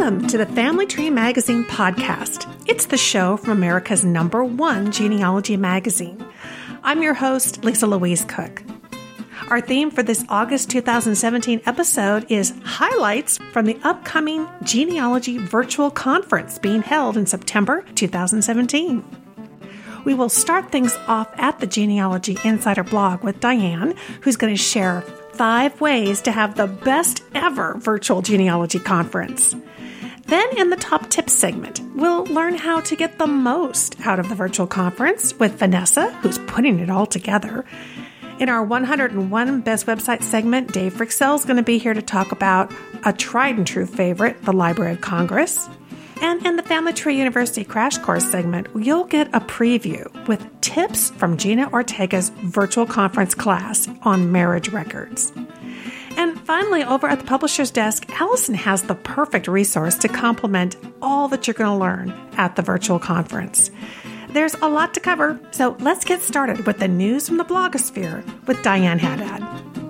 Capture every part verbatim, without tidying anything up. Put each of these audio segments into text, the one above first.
Welcome to the Family Tree Magazine podcast. It's the show from America's number one genealogy magazine. I'm your host, Lisa Louise Cook. Our theme for this August two thousand seventeen episode is highlights from the upcoming Genealogy Virtual Conference being held in September two thousand seventeen. We will start things off at the Genealogy Insider blog with Diane, who's going to share five ways to have the best ever virtual genealogy conference. Then in the top tips segment, we'll learn how to get the most out of the virtual conference with Vanessa, who's putting it all together. In our one hundred one Best Website segment, Dave Frixell is going to be here to talk about a tried and true favorite, the Library of Congress. And in the Family Tree University Crash Course segment, you'll get a preview with tips from Gina Ortega's virtual conference class on marriage records. And finally, over at the publisher's desk, Allison has the perfect resource to complement all that you're going to learn at the virtual conference. There's a lot to cover, so let's get started with the news from the blogosphere with Diane Haddad.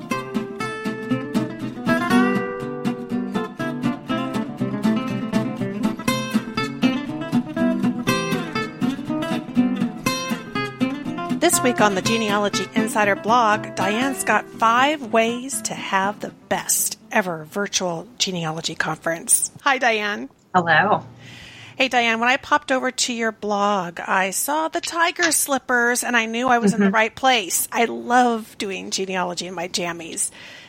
This week on the Genealogy Insider blog, Diane's got five ways to have the best ever virtual genealogy conference. Hi, Diane. Hello. Hey, Diane, when I popped over to your blog, I saw the tiger slippers and I knew I was mm-hmm. in the right place. I love doing genealogy in my jammies.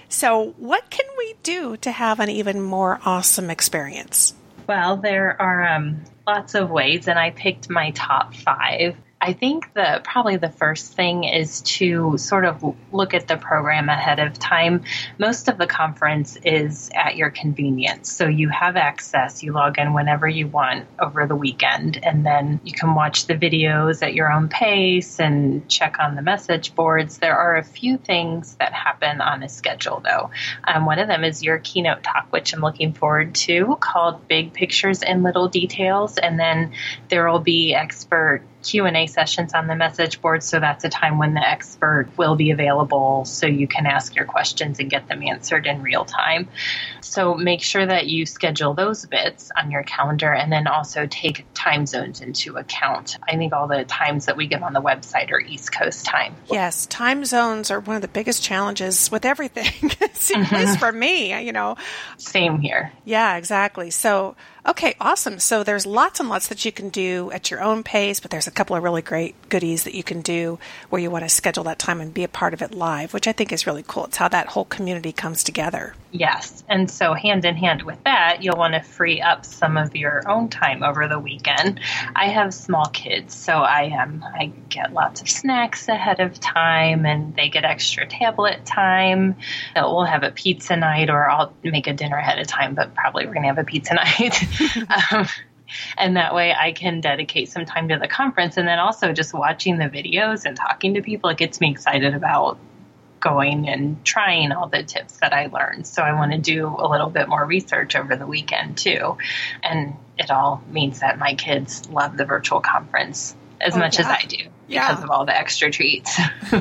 So what can we do to have an even more awesome experience? Well, there are um, lots of ways, and I picked my top five. I think the probably the first thing is to sort of look at the program ahead of time. Most of the conference is at your convenience. So you have access. You log in whenever you want over the weekend, and then you can watch the videos at your own pace and check on the message boards. There are a few things that happen on a schedule, though. Um, one of them is your keynote talk, which I'm looking forward to, called Big Pictures and Little Details. And then there will be expert Q and A sessions on the message board, so that's a time when the expert will be available so you can ask your questions and get them answered in real time. So make sure that you schedule those bits on your calendar, and then also take time zones into account. I think all the times that we give on the website are East Coast time. Yes, time zones are one of the biggest challenges with everything, at least mm-hmm. for me, you know. Same here. Yeah, exactly. So, okay, awesome. So there's lots and lots that you can do at your own pace, but there's a couple of really great goodies that you can do where you want to schedule that time and be a part of it live, which I think is really cool. It's how that whole community comes together. Yes. And so hand in hand with that, you'll want to free up some of your own time over the weekend. I have small kids, so I um, I get lots of snacks ahead of time, and they get extra tablet time. We'll have a pizza night, or I'll make a dinner ahead of time, but probably we're going to have a pizza night. um, And that way I can dedicate some time to the conference. And then also just watching the videos and talking to people, it gets me excited about going and trying all the tips that I learned. So I want to do a little bit more research over the weekend too. And it all means that my kids love the virtual conference as oh, much yeah. as I do because yeah. of all the extra treats.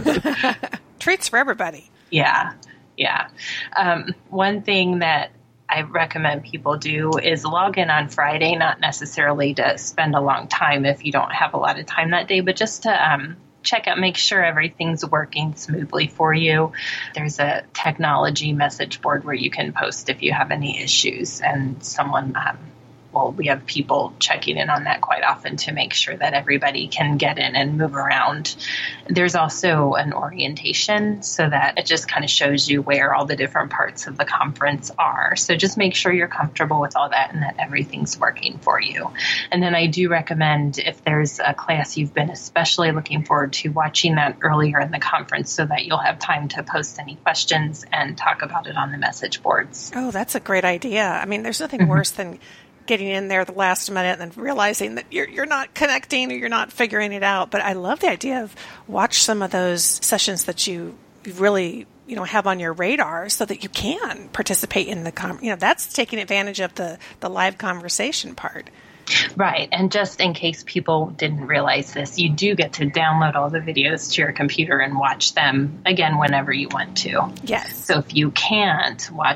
Treats for everybody. Yeah. Yeah. Um, one thing that I recommend people do is log in on Friday, not necessarily to spend a long time if you don't have a lot of time that day, but just to um, check out, make sure everything's working smoothly for you. There's a technology message board where you can post if you have any issues, and someone um, well, we have people checking in on that quite often to make sure that everybody can get in and move around. There's also an orientation so that it just kind of shows you where all the different parts of the conference are. So just make sure you're comfortable with all that and that everything's working for you. And then I do recommend, if there's a class you've been especially looking forward to, watching that earlier in the conference so that you'll have time to post any questions and talk about it on the message boards. Oh, that's a great idea. I mean, there's nothing mm-hmm. worse than getting in there the last minute and then realizing that you're you're not connecting or you're not figuring it out. But I love the idea of watch some of those sessions that you really, you know, have on your radar so that you can participate in the, com- you know, that's taking advantage of the, the live conversation part. Right. And just in case people didn't realize this, you do get to download all the videos to your computer and watch them again whenever you want to. Yes. So if you can't watch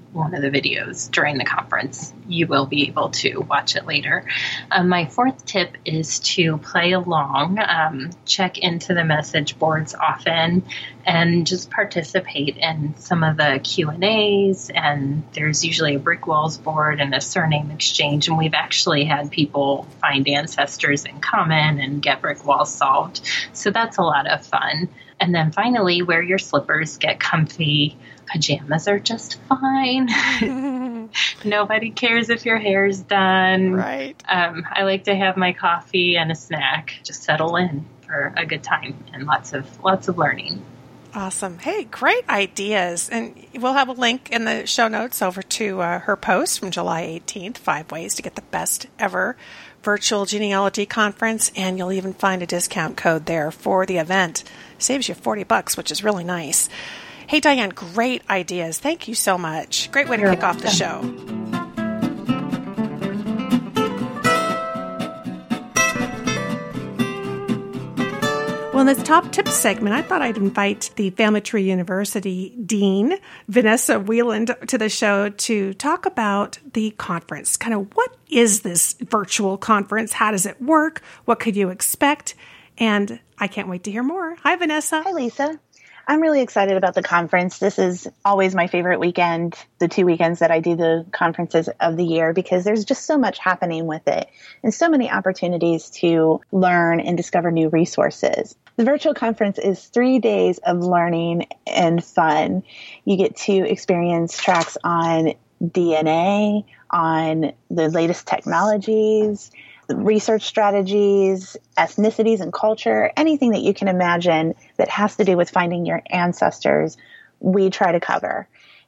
one of the videos during the conference. You will be able to watch it later. Um, my fourth tip is to play along, um, check into the message boards often, and just participate in some of the Q and A's. And there's usually a brick walls board and a surname exchange. And we've actually had people find ancestors in common and get brick walls solved. So that's a lot of fun. And then finally, wear your slippers, get comfy. Pajamas are just fine. Nobody cares if your hair's done. Right. Um, I like to have my coffee and a snack. Just settle in for a good time and lots of lots of learning. Awesome. Hey, great ideas. And we'll have a link in the show notes over to uh, her post from July eighteenth, Five Ways to Get the Best Ever Virtual Genealogy Conference. And you'll even find a discount code there for the event. Saves you forty bucks, which is really nice. Hey, Diane, great ideas. Thank you so much. Great way to You're kick welcome. off the show. Well, in this top tips segment, I thought I'd invite the Family Tree University Dean, Vanessa Wieland, to the show to talk about the conference. Kind of what is this virtual conference? How does it work? What could you expect? And I can't wait to hear more. Hi, Vanessa. Hi, Lisa. I'm really excited about the conference. This is always my favorite weekend, the two weekends that I do the conferences of the year, because there's just so much happening with it and so many opportunities to learn and discover new resources. The virtual conference is three days of learning and fun. You get to experience tracks on D N A, on the latest technologies, research strategies, ethnicities and culture, anything that you can imagine that has to do with finding your ancestors, we try to cover.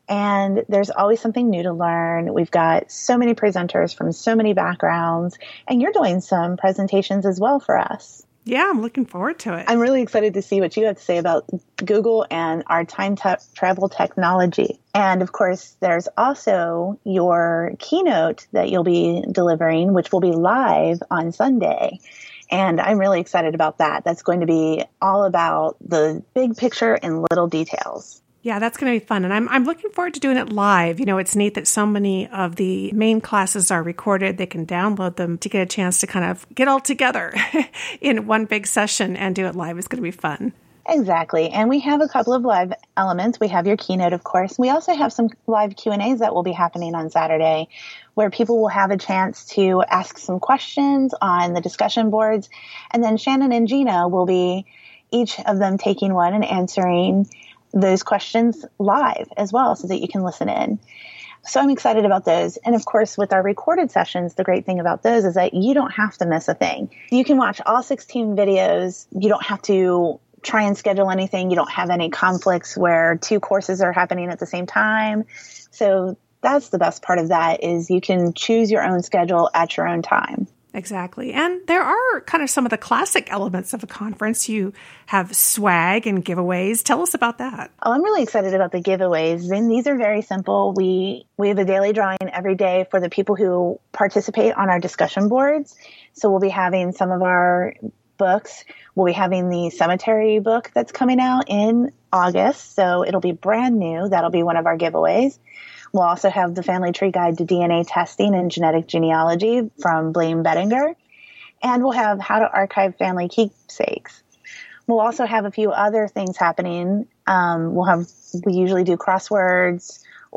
And there's always something new to learn. We've got so many presenters from so many backgrounds, and you're doing some presentations as well for us. Yeah, I'm looking forward to it. I'm really excited to see what you have to say about Google and our time te- travel technology. And of course, there's also your keynote that you'll be delivering, which will be live on Sunday. And I'm really excited about that. That's going to be all about the big picture and little details. Yeah, that's going to be fun. And I'm I'm looking forward to doing it live. You know, it's neat that so many of the main classes are recorded. They can download them to get a chance to kind of get all together in one big session and do it live. It's going to be fun. Exactly. And we have a couple of live elements. We have your keynote, of course. We also have some live Q and A's that will be happening on Saturday, where people will have a chance to ask some questions on the discussion boards. And then Shannon and Gina will be each of them taking one and answering those questions live as well, so that you can listen in. So I'm excited about those. And of course, with our recorded sessions, the great thing about those is that you don't have to miss a thing. You can watch all sixteen videos. You don't have to try and schedule anything. You don't have any conflicts where two courses are happening at the same time. So that's the best part of that, is you can choose your own schedule at your own time. Exactly. And there are kind of some of the classic elements of a conference. You have swag and giveaways. Tell us about that. Oh, I'm really excited about the giveaways. And these are very simple. We we have a daily drawing every day for the people who participate on our discussion boards. So we'll be having some of our books. We'll be having the cemetery book that's coming out in August. So it'll be brand new. That'll be one of our giveaways. We'll also have the Family Tree Guide to D N A Testing and Genetic Genealogy from Blaine Bettinger. And we'll have How to Archive Family Keepsakes. We'll also have a few other things happening. Um, we'll have, we usually do crosswords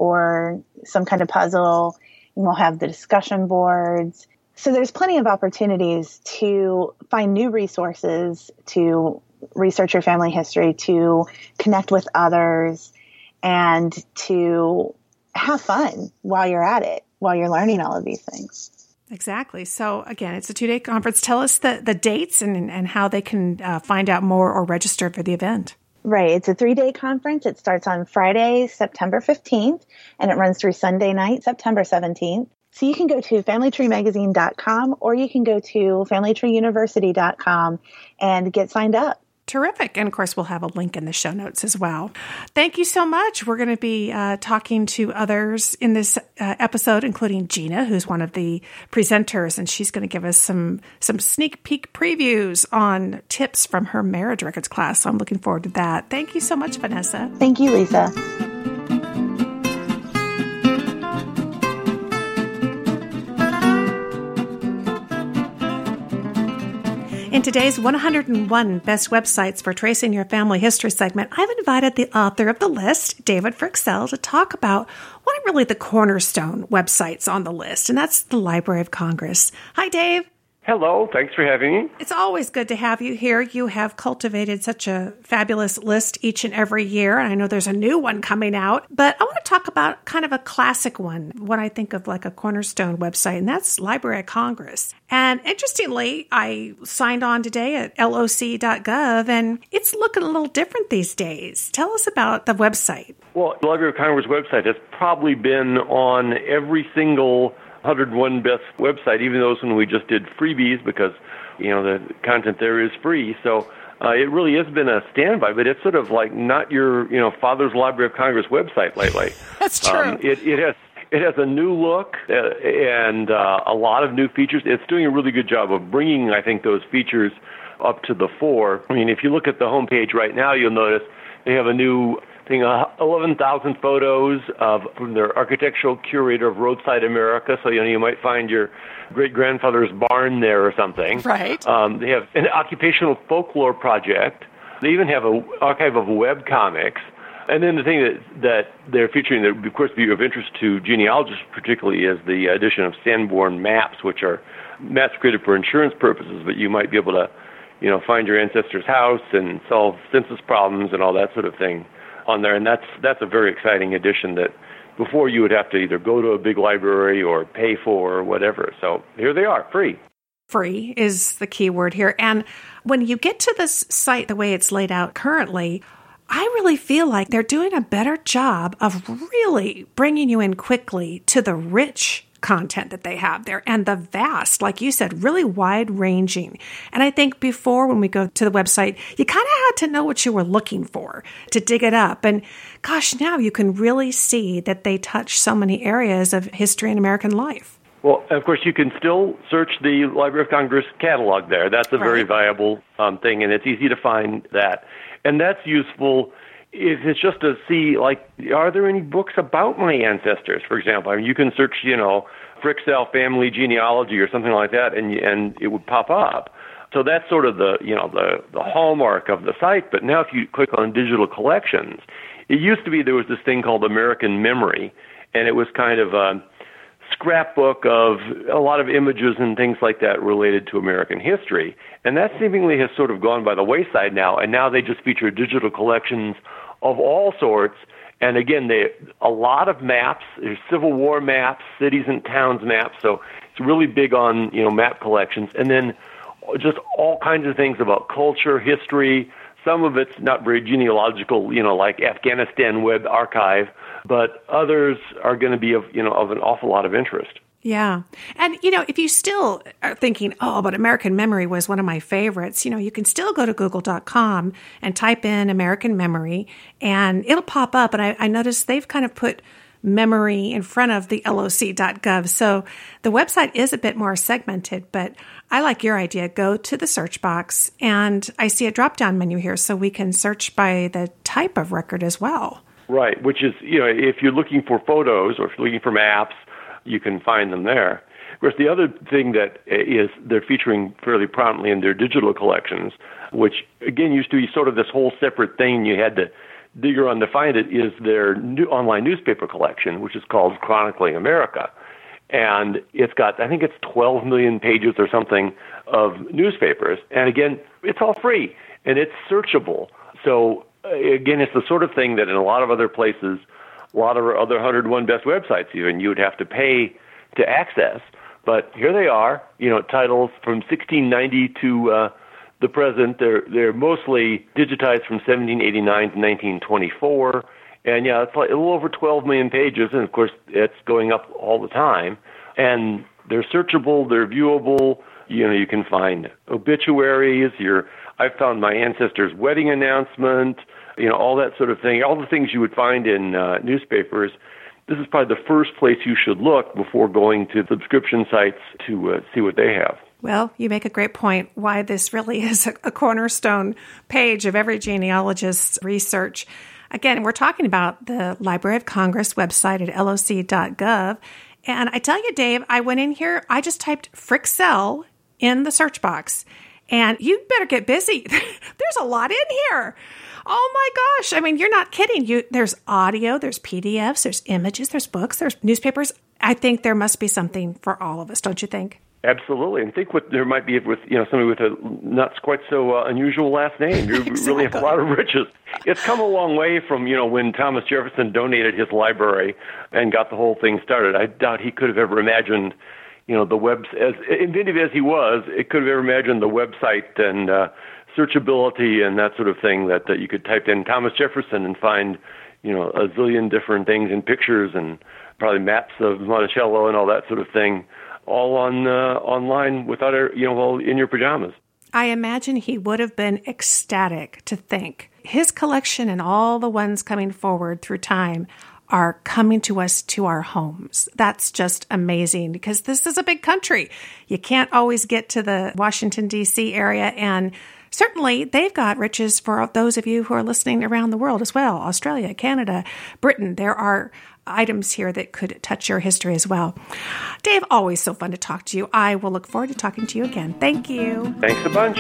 or some kind of puzzle. And we'll have the discussion boards. So there's plenty of opportunities to find new resources, to research your family history, to connect with others, and to have fun while you're at it, while you're learning all of these things. Exactly. So again, it's a two-day conference. Tell us the, the dates and, and how they can uh, find out more or register for the event. Right. It's a three-day conference. It starts on Friday, September fifteenth, and it runs through Sunday night, September seventeenth. So you can go to family tree magazine dot com or you can go to family tree university dot com and get signed up. Terrific. And of course, we'll have a link in the show notes as well. Thank you so much. We're going to be uh, talking to others in this uh, episode, including Gina, who's one of the presenters, and she's going to give us some, some sneak peek previews on tips from her marriage records class. So I'm looking forward to that. Thank you so much, Vanessa. Thank you, Lisa. In today's one hundred one Best Websites for Tracing Your Family History segment, I've invited the author of the list, David Fryxell, to talk about what are really the cornerstone websites on the list, and that's the Library of Congress. Hi, Dave. Hello. Thanks for having me. It's always good to have you here. You have cultivated such a fabulous list each and every year. And I know there's a new one coming out, but I want to talk about kind of a classic one, what I think of like a cornerstone website, and that's Library of Congress. And interestingly, I signed on today at L O C dot gov, and it's looking a little different these days. Tell us about the website. Well, the Library of Congress website has probably been on every single one hundred one Best website, even those when we just did freebies, because, you know, the content there is free. So uh, it really has been a standby, but it's sort of like not your, you know, father's Library of Congress website lately. That's true. Um, it, it has it has a new look uh, and uh, a lot of new features. It's doing a really good job of bringing, I think, those features up to the fore. I mean, if you look at the homepage right now, you'll notice they have a new thing, uh, eleven thousand photos of from their architectural curator of Roadside America. So, you know, you might find your great-grandfather's barn there or something. Right. Um, they have an occupational folklore project. They even have an archive of web comics. And then the thing that, that they're featuring that would, of course, be of interest to genealogists particularly is the addition of Sanborn maps, which are maps created for insurance purposes, but you might be able to, you know, find your ancestor's house and solve census problems and all that sort of thing on there. And that's that's a very exciting addition that before you would have to either go to a big library or pay for or whatever. So here they are, free. Free is the key word here. And when you get to this site, the way it's laid out currently, I really feel like they're doing a better job of really bringing you in quickly to the rich content that they have there and the vast, like you said, really wide ranging. And I think before, when we go to the website, you kind of had to know what you were looking for to dig it up. And gosh, now you can really see that they touch so many areas of history and American life. Well, of course, you can still search the Library of Congress catalog there. That's a very Right. viable um, thing, and it's easy to find that. And that's useful if it's just to see, like, are there any books about my ancestors, for example? I mean, you can search, you know, Fryxell family genealogy or something like that, and and it would pop up. So that's sort of the, you know, the, the hallmark of the site. But now if you click on digital collections, it used to be there was this thing called American Memory, and it was kind of a scrapbook of a lot of images and things like that related to American history. And that seemingly has sort of gone by the wayside now, and now they just feature digital collections of all sorts. And again, they a lot of maps. There's Civil War maps, cities and towns maps. So it's really big on, you know, map collections. And then just all kinds of things about culture, history. Some of it's not very genealogical, you know, like Afghanistan Web Archive, but others are going to be of, you know, of an awful lot of interest. Yeah. And, you know, if you still are thinking, oh, but American Memory was one of my favorites, you know, you can still go to google dot com and type in American Memory and it'll pop up. And I, I noticed they've kind of put memory in front of the L O C dot gov. So the website is a bit more segmented, but I like your idea. Go to the search box and I see a drop-down menu here so we can search by the type of record as well. Right, which is, you know, if you're looking for photos or if you're looking for maps, you can find them there. Of course, the other thing that is they're featuring fairly prominently in their digital collections, which, again, used to be sort of this whole separate thing. You had to dig around to find it, is their new online newspaper collection, which is called Chronicling America. And it's got, I think it's twelve million pages or something of newspapers. And again, it's all free and it's searchable. So again, it's the sort of thing that in a lot of other places, a lot of other one hundred one Best websites even, you would have to pay to access. But here they are, you know, titles from sixteen ninety to uh, the present. They're they're mostly digitized from seventeen eighty-nine to nineteen twenty-four. And yeah, it's like a little over twelve million pages, and of course, it's going up all the time. And they're searchable, they're viewable. You know, you can find obituaries. Your, I found my ancestor's wedding announcement. You know, all that sort of thing. All the things you would find in uh, newspapers. This is probably the first place you should look before going to subscription sites to uh, see what they have. Well, you make a great point why this really is a, a cornerstone page of every genealogist's research. Again, we're talking about the Library of Congress website at L O C dot gov. And I tell you, Dave, I went in here, I just typed Fryxell in the search box. And you better get busy. There's a lot in here. Oh my gosh. I mean, you're not kidding. You There's audio, there's P D Fs, there's images, there's books, there's newspapers. I think there must be something for all of us, don't you think? Absolutely. And think what there might be with, you know, somebody with a not quite so uh, unusual last name. You exactly. really have a lot of riches. It's come a long way from, you know, when Thomas Jefferson donated his library and got the whole thing started. I doubt he could have ever imagined, you know, the web, as inventive as he was, it could have ever imagined the website and uh, searchability and that sort of thing that, that you could type in Thomas Jefferson and find, you know, a zillion different things in pictures and probably maps of Monticello and all that sort of thing, all on uh, online without, you know, while in your pajamas. I imagine he would have been ecstatic to think his collection and all the ones coming forward through time are coming to us to our homes. That's just amazing because this is a big country. You can't always get to the Washington, D C area, and certainly they've got riches for those of you who are listening around the world as well. Australia, Canada, Britain, there are items here that could touch your history as well. Dave, always so fun to talk to you. I will look forward to talking to you again. Thank you. Thanks a bunch.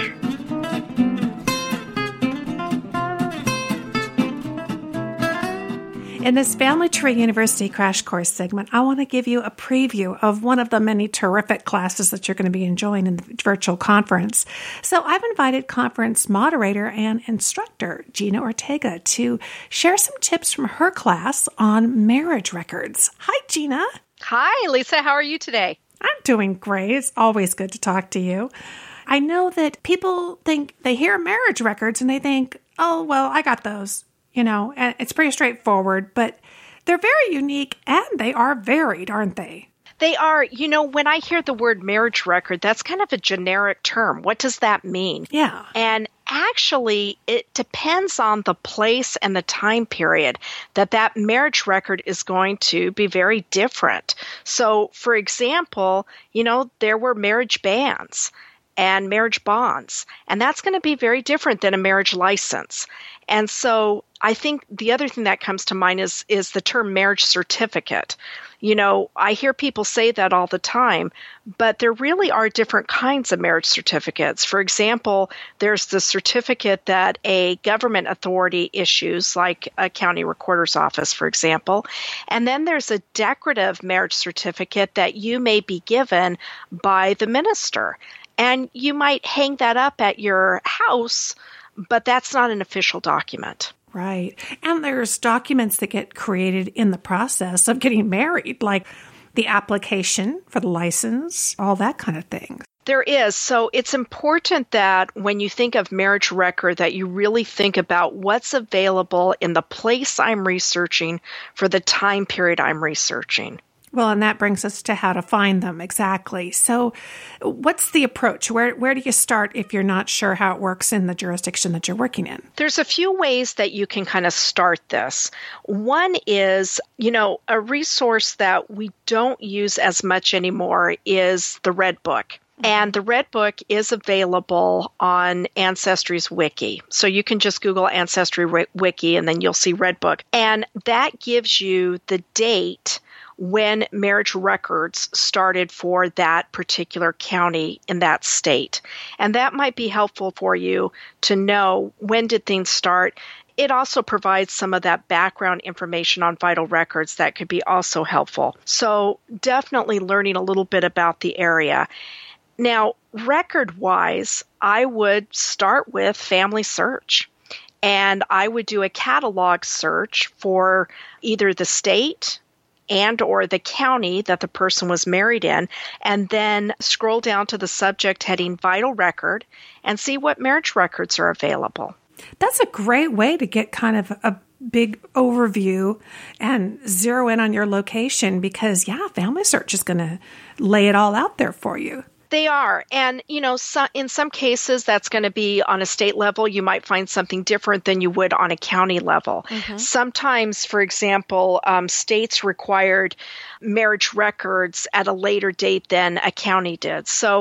In this Family Tree University Crash Course segment, I want to give you a preview of one of the many terrific classes that you're going to be enjoying in the virtual conference. So I've invited conference moderator and instructor Gina Ortega to share some tips from her class on marriage records. Hi, Gina. Hi, Lisa. How are you today? I'm doing great. It's always good to talk to you. I know that people think they hear marriage records and they think, oh, well, I got those. You know, and it's pretty straightforward, but they're very unique and they are varied, aren't they? They are. You know, when I hear the word marriage record, that's kind of a generic term. What does that mean? Yeah. And actually, it depends on the place and the time period that that marriage record is going to be very different. So, for example, you know, there were marriage bans and marriage bonds, and that's going to be very different than a marriage license. And so I think the other thing that comes to mind is is the term marriage certificate. You know, I hear people say that all the time, but there really are different kinds of marriage certificates. For example, there's the certificate that a government authority issues, like a county recorder's office, for example. And then there's a decorative marriage certificate that you may be given by the minister. And you might hang that up at your house, but that's not an official document. Right. And there's documents that get created in the process of getting married, like the application for the license, all that kind of thing. There is. So it's important that when you think of marriage record, that you really think about what's available in the place I'm researching for the time period I'm researching. Well, and that brings us to how to find them exactly. So what's the approach? Where where do you start if you're not sure how it works in the jurisdiction that you're working in? There's a few ways that you can kind of start this. One is, you know, a resource that we don't use as much anymore is the Red Book. And the Red Book is available on Ancestry's wiki. So you can just Google Ancestry wiki and then you'll see Red Book. And that gives you the date when marriage records started for that particular county in that state. And that might be helpful for you to know when did things start. It also provides some of that background information on vital records that could be also helpful. So definitely learning a little bit about the area. Now, record-wise, I would start with Family Search. And I would do a catalog search for either the state and or the county that the person was married in, and then scroll down to the subject heading Vital Record and see what marriage records are available. That's a great way to get kind of a big overview and zero in on your location because, yeah, Family Search is going to lay it all out there for you. They are. And, you know, so in some cases, that's going to be on a state level. You might find something different than you would on a county level. Mm-hmm. Sometimes, for example, um, states required marriage records at a later date than a county did. So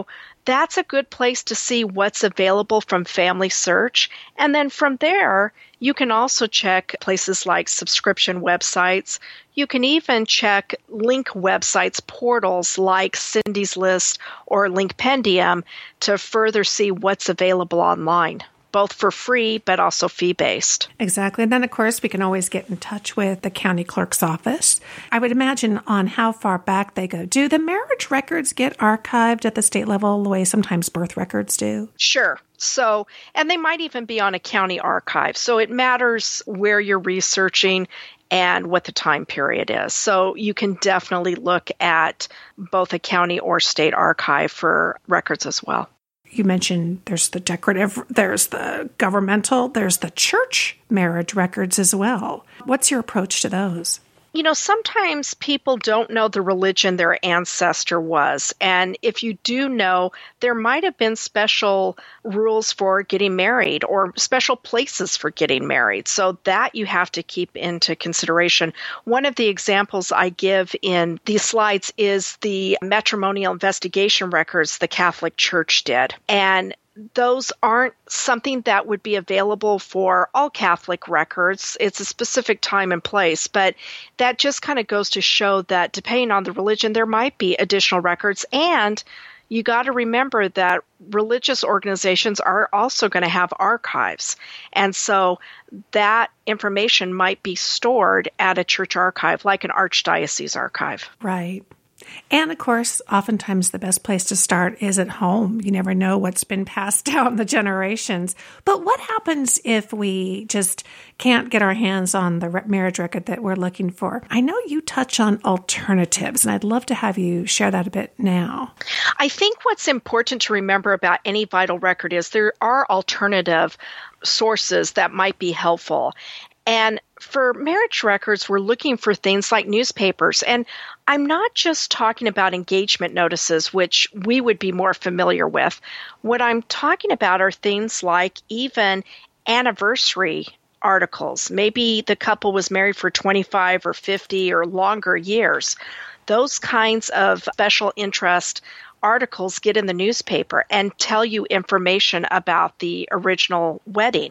that's a good place to see what's available from Family Search. And then from there, you can also check places like subscription websites. You can even check link websites, portals like Cindy's List or Linkpendium to further see what's available online, both for free but also fee-based. Exactly. And then, of course, we can always get in touch with the county clerk's office. I would imagine on how far back they go. Do the marriage records get archived at the state level the way sometimes birth records do? Sure. So, and they might even be on a county archive. So it matters where you're researching and what the time period is. So you can definitely look at both a county or state archive for records as well. You mentioned there's the decorative, there's the governmental, there's the church marriage records as well. What's your approach to those? You know, sometimes people don't know the religion their ancestor was. And if you do know, there might have been special rules for getting married or special places for getting married. So that you have to keep into consideration. One of the examples I give in these slides is the matrimonial investigation records the Catholic Church did. And those aren't something that would be available for all Catholic records. It's a specific time and place, but that just kind of goes to show that depending on the religion, there might be additional records. And you got to remember that religious organizations are also going to have archives. And so that information might be stored at a church archive, like an archdiocese archive. Right. And of course, oftentimes the best place to start is at home. You never know what's been passed down the generations. But what happens if we just can't get our hands on the marriage record that we're looking for? I know you touch on alternatives, and I'd love to have you share that a bit now. I think what's important to remember about any vital record is there are alternative sources that might be helpful. And for marriage records, we're looking for things like newspapers. And I'm not just talking about engagement notices, which we would be more familiar with. What I'm talking about are things like even anniversary articles. Maybe the couple was married for twenty-five or fifty or longer years. Those kinds of special interest articles get in the newspaper and tell you information about the original wedding.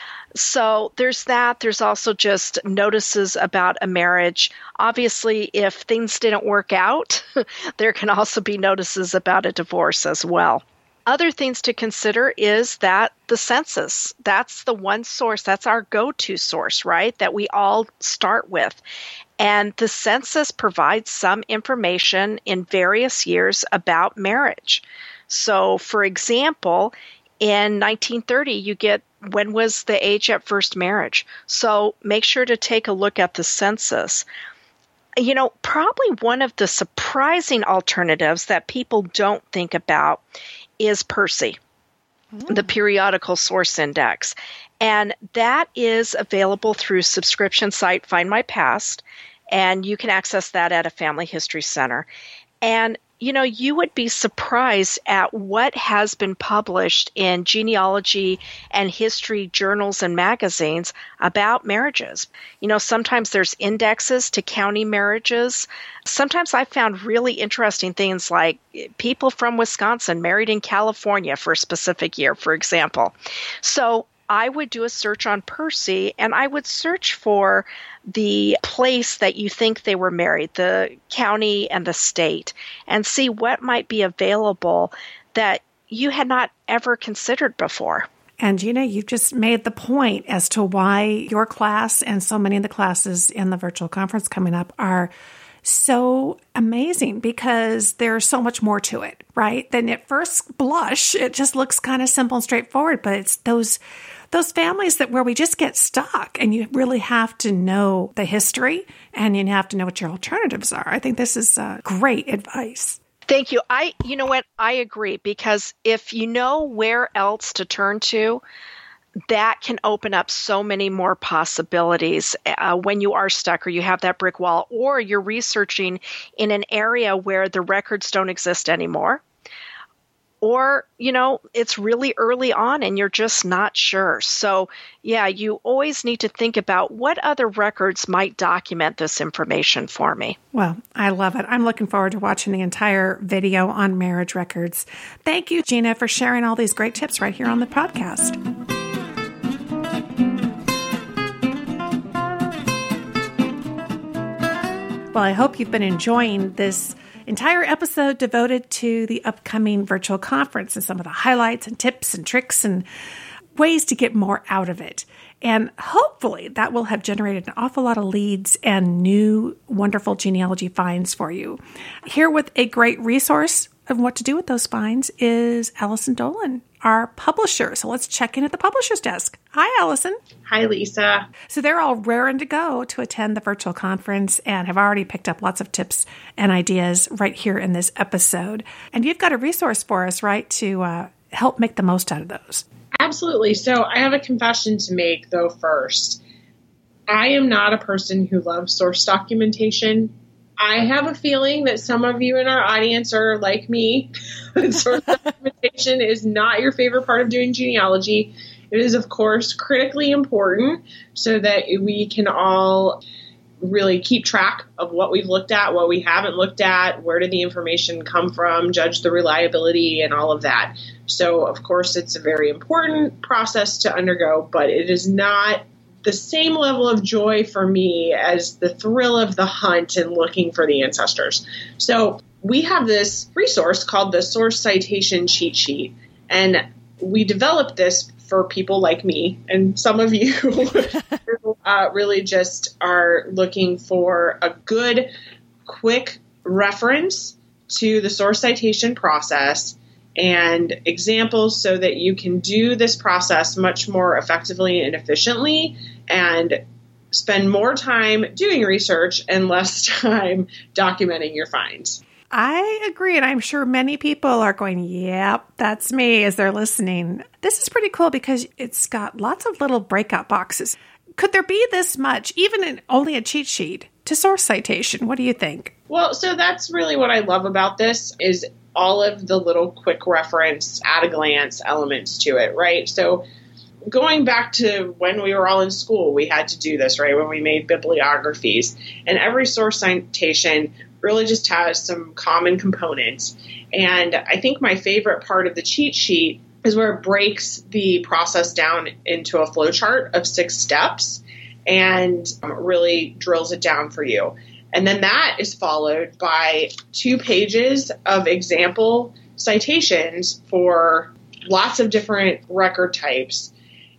So there's that. There's also just notices about a marriage. Obviously, if things didn't work out, there can also be notices about a divorce as well. Other things to consider is that the census, that's the one source, that's our go-to source, right, that we all start with. And the census provides some information in various years about marriage. So, for example, in nineteen thirty, you get when was the age at first marriage. So make sure to take a look at the census. You know, probably one of the surprising alternatives that people don't think about is PERSI, mm. the Periodical Source Index. And that is available through subscription site Find My Past, and you can access that at a family history center. And you know, you would be surprised at what has been published in genealogy and history journals and magazines about marriages. You know, sometimes there's indexes to county marriages. Sometimes I found really interesting things like people from Wisconsin married in California for a specific year, for example. So I would do a search on PERSI, and I would search for the place that you think they were married, the county and the state, and see what might be available that you had not ever considered before. And Gina, you've just made the point as to why your class and so many of the classes in the virtual conference coming up are so amazing, because there's so much more to it, right? Then at first blush, it just looks kind of simple and straightforward, but it's those those families that where we just get stuck, and you really have to know the history and you have to know what your alternatives are. I think this is uh, great advice. Thank you. I, you know what? I agree, because if you know where else to turn to, that can open up so many more possibilities uh, when you are stuck or you have that brick wall, or you're researching in an area where the records don't exist anymore, Or, you know, it's really early on and you're just not sure. So, yeah, you always need to think about what other records might document this information for me. Well, I love it. I'm looking forward to watching the entire video on marriage records. Thank you, Gina, for sharing all these great tips right here on the podcast. Well, I hope you've been enjoying this entire episode devoted to the upcoming virtual conference and some of the highlights and tips and tricks and ways to get more out of it. And hopefully that will have generated an awful lot of leads and new wonderful genealogy finds for you. Here with a great resource of what to do with those finds is Allison Dolan, our publisher. So let's check in at the publisher's desk. Hi, Allison. Hi, Lisa. So they're all raring to go to attend the virtual conference and have already picked up lots of tips and ideas right here in this episode. And you've got a resource for us, right, to uh, help make the most out of those. Absolutely. So I have a confession to make, though, first. I am not a person who loves source documentation. I have a feeling that some of you in our audience are like me. Source documentation is not your favorite part of doing genealogy. It is, of course, critically important so that we can all really keep track of what we've looked at, what we haven't looked at, where did the information come from, judge the reliability, and all of that. So, of course, it's a very important process to undergo, but it is not the same level of joy for me as the thrill of the hunt and looking for the ancestors. So we have this resource called the Source Citation Cheat Sheet, and we developed this for people like me and some of you who uh, really just are looking for a good, quick reference to the source citation process and examples so that you can do this process much more effectively and efficiently and spend more time doing research and less time documenting your finds. I agree, and I'm sure many people are going, yep, that's me, as they're listening. This is pretty cool because it's got lots of little breakout boxes. Could there be this much, even in only a cheat sheet, to source citation? What do you think? Well, so that's really what I love about this is all of the little quick reference, at a glance elements to it, right? So going back to when we were all in school, we had to do this, right, when we made bibliographies. And every source citation really just has some common components. And I think my favorite part of the cheat sheet is where it breaks the process down into a flowchart of six steps and really drills it down for you. And then that is followed by two pages of example citations for lots of different record types.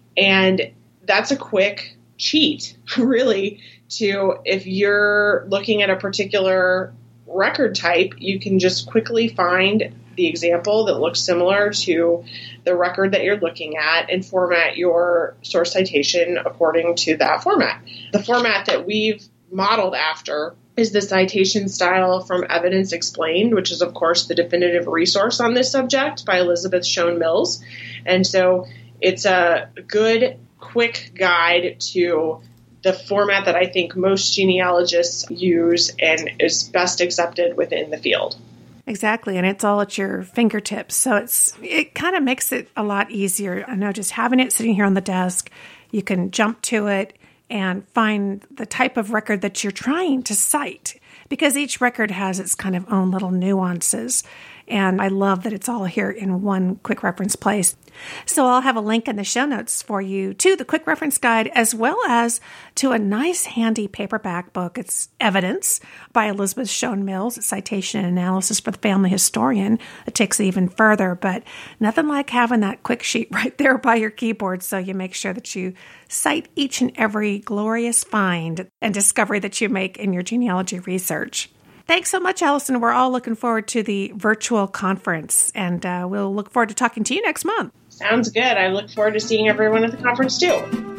And that's a quick cheat, really, to if you're looking at a particular record type, you can just quickly find the example that looks similar to the record that you're looking at and format your source citation according to that format. The format that we've modeled after is the citation style from Evidence Explained, which is, of course, the definitive resource on this subject by Elizabeth Shown Mills. And so it's a good, quick guide to the format that I think most genealogists use and is best accepted within the field. Exactly, and it's all at your fingertips. So it's it kind of makes it a lot easier. I know just having it sitting here on the desk, you can jump to it and find the type of record that you're trying to cite, because each record has its kind of own little nuances. And I love that it's all here in one quick reference place. So I'll have a link in the show notes for you to the quick reference guide, as well as to a nice handy paperback book. It's Evidence by Elizabeth Shown Mills. It's citation and analysis for the family historian. It takes it even further, but nothing like having that quick sheet right there by your keyboard so you make sure that you cite each and every glorious find and discovery that you make in your genealogy research. Thanks so much, Allison. We're all looking forward to the virtual conference, and uh, we'll look forward to talking to you next month. Sounds good. I look forward to seeing everyone at the conference, too.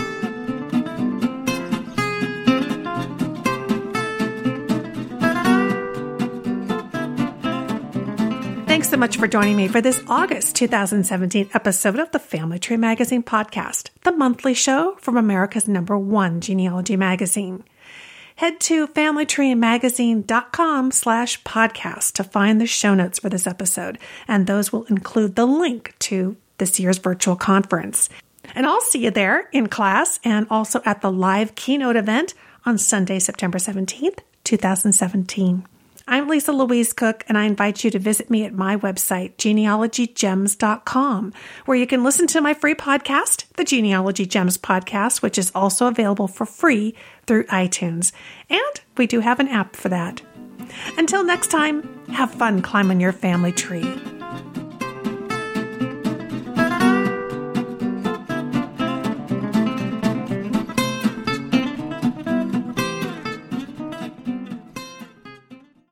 Thanks so much for joining me for this August two thousand seventeen episode of the Family Tree Magazine podcast, the monthly show from America's number one genealogy magazine. Head to familytreemagazine.com slash podcast to find the show notes for this episode, and those will include the link to this year's virtual conference. And I'll see you there in class and also at the live keynote event on Sunday, September seventeenth, twenty seventeen. I'm Lisa Louise Cooke, and I invite you to visit me at my website, genealogy gems dot com, where you can listen to my free podcast, the Genealogy Gems Podcast, which is also available for free through iTunes. And we do have an app for that. Until next time, have fun climbing your family tree.